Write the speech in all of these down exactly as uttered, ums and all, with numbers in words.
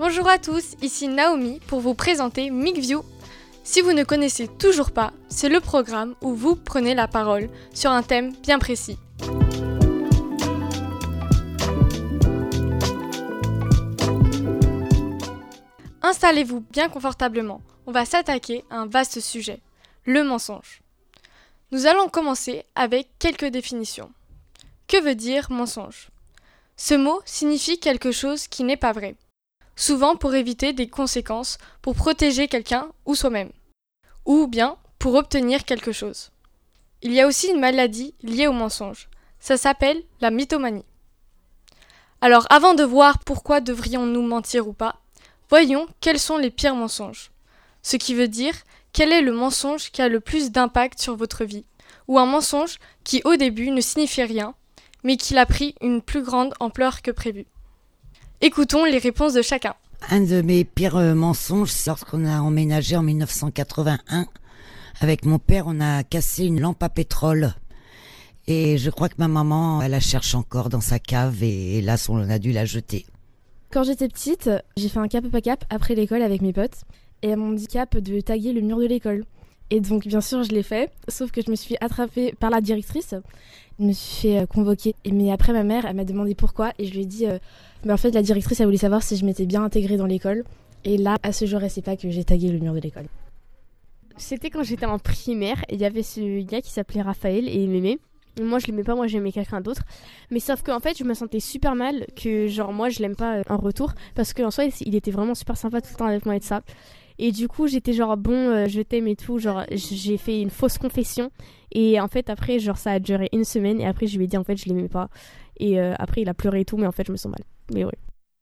Bonjour à tous, ici Naomi pour vous présenter MicView. Si vous ne connaissez toujours pas, c'est le programme où vous prenez la parole sur un thème bien précis. Installez-vous bien confortablement, on va s'attaquer à un vaste sujet, le mensonge. Nous allons commencer avec quelques définitions. Que veut dire mensonge ? Ce mot signifie quelque chose qui n'est pas vrai, souvent pour éviter des conséquences, pour protéger quelqu'un ou soi-même, ou bien pour obtenir quelque chose. Il y a aussi une maladie liée au mensonge, ça s'appelle la mythomanie. Alors avant de voir pourquoi devrions-nous mentir ou pas, voyons quels sont les pires mensonges. Ce qui veut dire quel est le mensonge qui a le plus d'impact sur votre vie, ou un mensonge qui au début ne signifie rien, mais qui a pris une plus grande ampleur que prévu. Écoutons les réponses de chacun. Un de mes pires euh, mensonges, c'est lorsqu'on a emménagé en dix-neuf cent quatre-vingt-un. Avec mon père, on a cassé une lampe à pétrole. Et je crois que ma maman, elle la cherche encore dans sa cave et hélas, on a dû la jeter. Quand j'étais petite, j'ai fait un cap pas cap après l'école avec mes potes. Et elles m'ont dit cap de taguer le mur de l'école. Et donc bien sûr je l'ai fait, sauf que je me suis fait attraper par la directrice. Je me suis fait euh, convoquer. Et, mais après ma mère, elle m'a demandé pourquoi. Et je lui ai dit, euh, mais en fait la directrice elle voulait savoir si je m'étais bien intégrée dans l'école. Et là, à ce jour, elle sait pas que j'ai tagué le mur de l'école. C'était quand j'étais en primaire. Et il y avait ce gars qui s'appelait Raphaël et il m'aimait. Moi je l'aimais pas, moi j'aimais quelqu'un d'autre. Mais sauf qu'en fait je me sentais super mal que genre moi je l'aime pas en retour. Parce qu'en soi il était vraiment super sympa tout le temps avec moi et tout ça. Et du coup j'étais genre bon euh, je t'aime et tout, genre j'ai fait une fausse confession. Et en fait après genre ça a duré une semaine et après je lui ai dit en fait je l'aimais pas. Et euh, après il a pleuré et tout mais en fait je me sens mal. Mais ouais.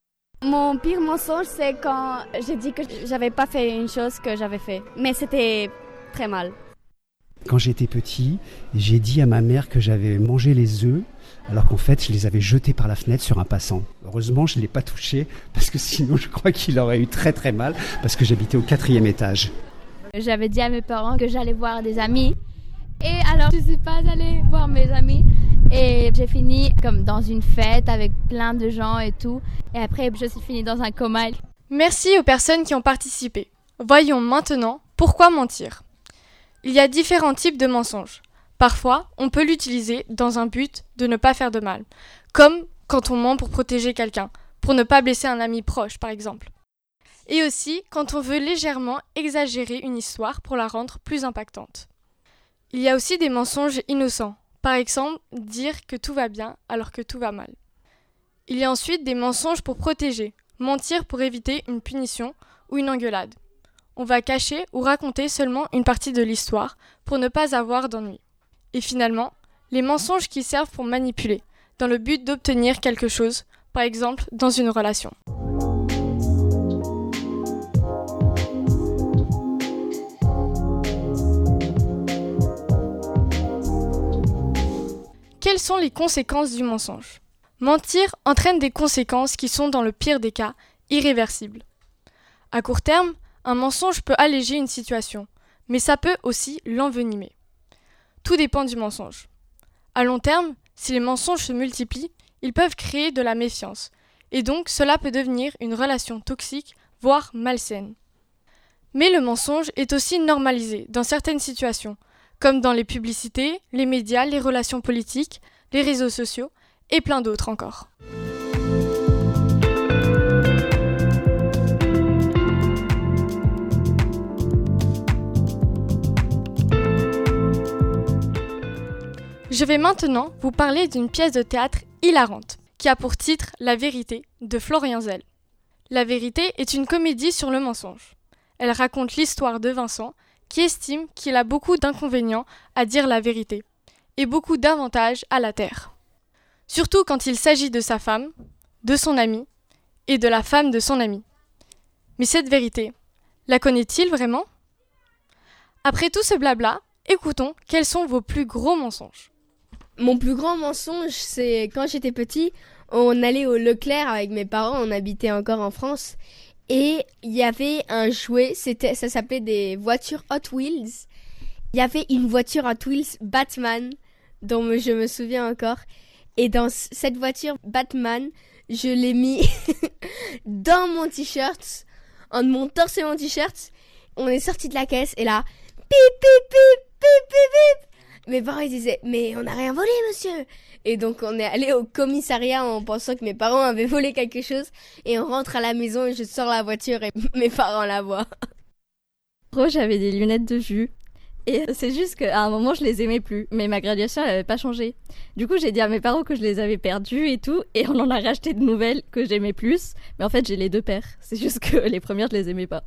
Mon pire mensonge c'est quand j'ai dit que j'avais pas fait une chose que j'avais fait. Mais c'était très mal. Quand j'étais petit, j'ai dit à ma mère que j'avais mangé les œufs, alors qu'en fait, je les avais jetés par la fenêtre sur un passant. Heureusement, je ne l'ai pas touché, parce que sinon, je crois qu'il aurait eu très très mal, parce que j'habitais au quatrième étage. J'avais dit à mes parents que j'allais voir des amis, et alors je ne suis pas allée voir mes amis, et j'ai fini comme dans une fête avec plein de gens et tout, et après, je suis finie dans un coma. Merci aux personnes qui ont participé. Voyons maintenant pourquoi mentir. Il y a différents types de mensonges. Parfois, on peut l'utiliser dans un but de ne pas faire de mal, comme quand on ment pour protéger quelqu'un, pour ne pas blesser un ami proche par exemple. Et aussi quand on veut légèrement exagérer une histoire pour la rendre plus impactante. Il y a aussi des mensonges innocents, par exemple dire que tout va bien alors que tout va mal. Il y a ensuite des mensonges pour protéger, mentir pour éviter une punition ou une engueulade. On va cacher ou raconter seulement une partie de l'histoire pour ne pas avoir d'ennui. Et finalement, les mensonges qui servent pour manipuler, dans le but d'obtenir quelque chose, par exemple dans une relation. Quelles sont les conséquences du mensonge ? Mentir entraîne des conséquences qui sont, dans le pire des cas, irréversibles. À court terme, un mensonge peut alléger une situation, mais ça peut aussi l'envenimer. Tout dépend du mensonge. À long terme, si les mensonges se multiplient, ils peuvent créer de la méfiance, et donc cela peut devenir une relation toxique, voire malsaine. Mais le mensonge est aussi normalisé dans certaines situations, comme dans les publicités, les médias, les relations politiques, les réseaux sociaux, et plein d'autres encore. Je vais maintenant vous parler d'une pièce de théâtre hilarante, qui a pour titre La vérité, de Florian Zell. La vérité est une comédie sur le mensonge. Elle raconte l'histoire de Vincent, qui estime qu'il a beaucoup d'inconvénients à dire la vérité, et beaucoup d'avantages à la taire. Surtout quand il s'agit de sa femme, de son ami, et de la femme de son ami. Mais cette vérité, la connaît-il vraiment ? Après tout ce blabla, écoutons quels sont vos plus gros mensonges. Mon plus grand mensonge, c'est quand j'étais petit, on allait au Leclerc avec mes parents, on habitait encore en France, et il y avait un jouet, c'était, ça s'appelait des voitures Hot Wheels. Il y avait une voiture Hot Wheels Batman, dont je me souviens encore, et dans cette voiture Batman, je l'ai mis dans mon t-shirt, en mon torse et mon t-shirt. On est sorti de la caisse et là, pip, pip, pip, pip, pip, pip. Mes parents ils disaient, mais on n'a rien volé, monsieur. Et donc on est allé au commissariat en pensant que mes parents avaient volé quelque chose. Et on rentre à la maison et je sors la voiture et mes parents la voient. Gros, j'avais des lunettes de vue. Et c'est juste qu'à un moment, je les aimais plus. Mais ma graduation, elle avait pas changé. Du coup, j'ai dit à mes parents que je les avais perdues et tout. Et on en a racheté de nouvelles que j'aimais plus. Mais en fait, j'ai les deux paires. C'est juste que les premières, je les aimais pas.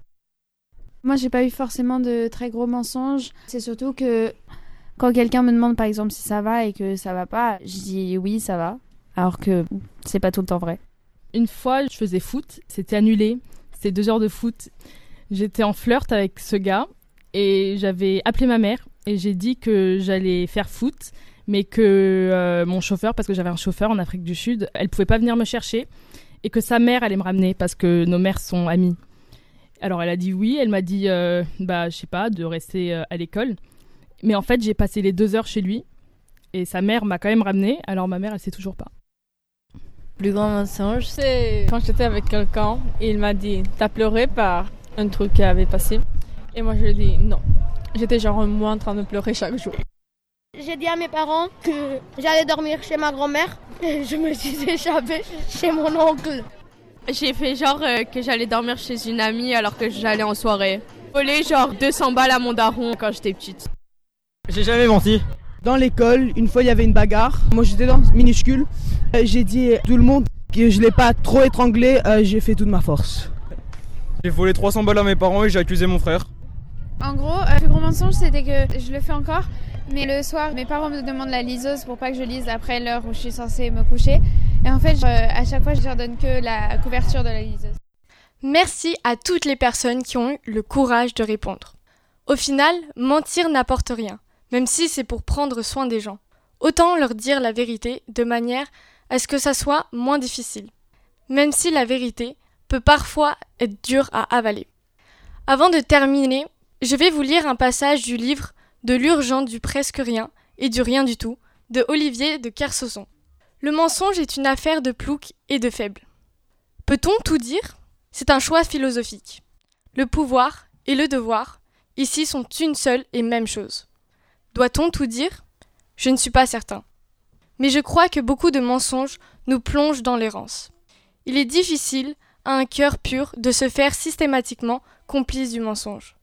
Moi, j'ai pas eu forcément de très gros mensonges. C'est surtout que quand quelqu'un me demande, par exemple, si ça va et que ça va pas, je dis oui, ça va. Alors que c'est pas tout le temps vrai. Une fois, je faisais foot. C'était annulé. C'était deux heures de foot. J'étais en flirt avec ce gars. Et j'avais appelé ma mère et j'ai dit que j'allais faire foot, mais que euh, mon chauffeur, parce que j'avais un chauffeur en Afrique du Sud, elle pouvait pas venir me chercher et que sa mère allait me ramener parce que nos mères sont amies. Alors elle a dit oui, elle m'a dit, euh, bah je sais pas, de rester euh, à l'école. Mais en fait, j'ai passé les deux heures chez lui et sa mère m'a quand même ramenée, alors ma mère, elle sait toujours pas. Le plus grand mensonge, c'est quand j'étais avec quelqu'un et il m'a dit « T'as pleuré par un truc qui avait passé ?» Et moi, je lui ai dit non. J'étais genre moi en train de pleurer chaque jour. J'ai dit à mes parents que j'allais dormir chez ma grand-mère et je me suis échappée chez mon oncle. J'ai fait genre euh, que j'allais dormir chez une amie alors que j'allais en soirée. J'ai volé genre deux cents balles à mon daron quand j'étais petite. J'ai jamais menti. Dans l'école, une fois il y avait une bagarre. Moi j'étais dans minuscule. Euh, j'ai dit à tout le monde que je l'ai pas trop étranglé. Euh, j'ai fait toute ma force. J'ai volé trois cents balles à mes parents et j'ai accusé mon frère. En gros, euh, le plus gros mensonge, c'était que je le fais encore, mais le soir, mes parents me demandent la liseuse pour pas que je lise après l'heure où je suis censée me coucher. Et en fait, je, à chaque fois, je leur donne que la couverture de la liseuse. Merci à toutes les personnes qui ont eu le courage de répondre. Au final, mentir n'apporte rien, même si c'est pour prendre soin des gens. Autant leur dire la vérité de manière à ce que ça soit moins difficile. Même si la vérité peut parfois être dure à avaler. Avant de terminer, je vais vous lire un passage du livre De l'urgent du presque rien et du rien du tout de Olivier de Kersauzon. Le mensonge est une affaire de plouc et de faible. Peut-on tout dire ? C'est un choix philosophique. Le pouvoir et le devoir, ici, sont une seule et même chose. Doit-on tout dire ? Je ne suis pas certain. Mais je crois que beaucoup de mensonges nous plongent dans l'errance. Il est difficile à un cœur pur de se faire systématiquement complice du mensonge.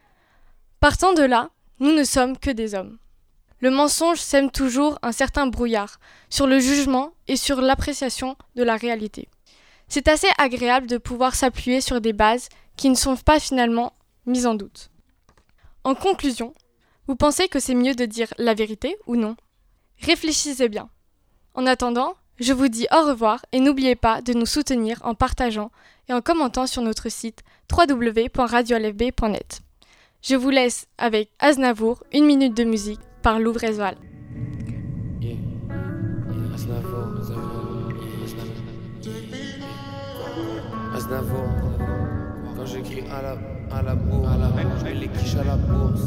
Partant de là, nous ne sommes que des hommes. Le mensonge sème toujours un certain brouillard sur le jugement et sur l'appréciation de la réalité. C'est assez agréable de pouvoir s'appuyer sur des bases qui ne sont pas finalement mises en doute. En conclusion, vous pensez que c'est mieux de dire la vérité ou non ? Réfléchissez bien. En attendant, je vous dis au revoir et n'oubliez pas de nous soutenir en partageant et en commentant sur notre site w w w point radio l f b point net. Je vous laisse avec Aznavour, une minute de musique par Lou Vresval. Yeah. Yeah. Aznavour, Aznavour, quand j'écris à la, à la bourse, à la, je mets les quiches à la bourse.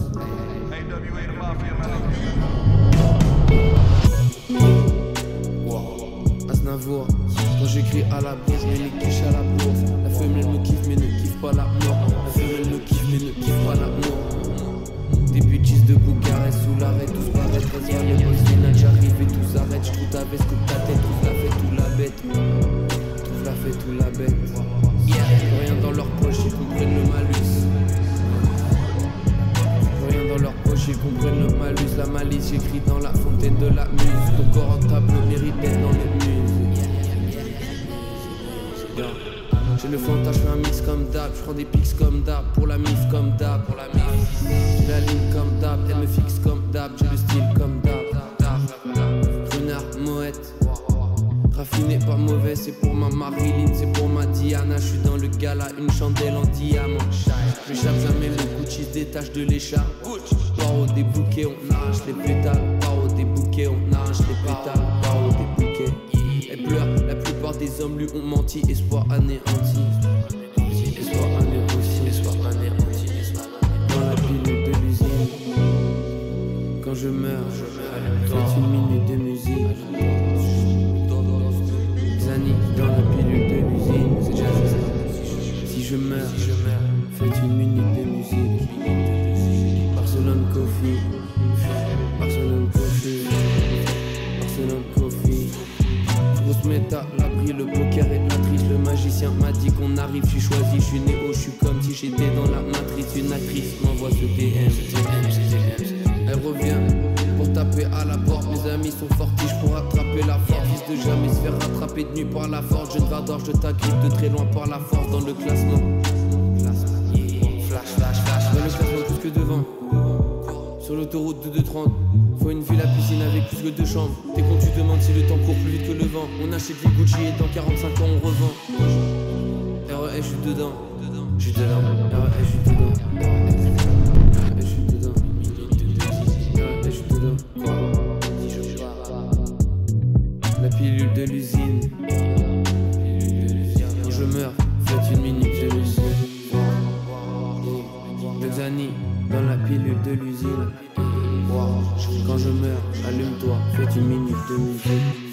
Wow. Aznavour, quand j'écris à la bourse, je mets les quiches à la bourse. La femelle me kiffe mais ne kiffe pas l'amour. La femelle me kiffe mais ne kiffe pas l'amour. Des bêtises de Bucarest sous l'arrêt, tous paraît très vers les boss finales, j'arrive et tout s'arrête, je trouve ta veste que ta tête, tout la fait, tout la bête, tout la fait, tout la bête. Yeah. Rien dans leur poche, ils comprennent le malus. Rien dans leur poche, ils comprennent le malus. La malice, j'écris dans la fontaine de la muse. Ton corps en table mérite d'être dans les muses. Yeah. J'ai le fantasme, je fais un mix comme d'hab. Je prends des pics comme d'hab. Pour la mif comme d'hab. Pour la mif. J'ai la ligne comme d'hab. Elle me fixe comme d'hab. J'ai le style comme d'hab. Renard, Moët. Raffiné, pas mauvais. C'est pour ma Marilyn. C'est pour ma Diana. Je suis dans le gala. Une chandelle en diamant. Je m'échappe jamais. Le Gucci se détache de l'écharpe. Paro des bouquets. On arrache les pétales. Paro des bouquets. On arrache les pétales. Paro des bouquets. Elle pleure, la plupart des hommes lui ont menti. Espoir anéanti. Espoir anéanti. Espoir anéanti. Dans la pilule de l'usine. Quand je meurs, faites une minute de musique. Zani. dans la pilule de l'usine. C'est déjà ça. Si je meurs, si je meurs, faites une minute de musique. Barcelone Coffee, Barcelone Coffee, Barcelone Coffee. Grosse méta, l'abri, le poker et la triche. Le magicien m'a dit qu'on arrive, je suis choisi, je suis néo, je suis comme si j'étais dans la matrice. Une actrice m'envoie ce D M. Elle revient pour taper à la porte. Mes amis sont fortiches pour attraper la force. Fils de jamais se faire rattraper de nuit par la force. Je ne vador, je t'agrippe de très loin par la force. Dans le classement, flash, flash, flash. Dans le classement plus que devant. Sur l'autoroute de deux trente. Faut une ville à piscine avec plus que deux chambres. T'es con, tu demandes si le temps court plus vite que le vent. On achète des Gucci et dans quarante-cinq ans on revend. R E S, je suis dedans. Je suis dedans. R E S, je suis dedans. Je suis dedans. Je suis dedans. La pilule de l'usine. Quand je meurs, faites une minute de musique. Le Xani dans la pilule de l'usine. Quand je meurs, allume-toi, faites une minute de musique.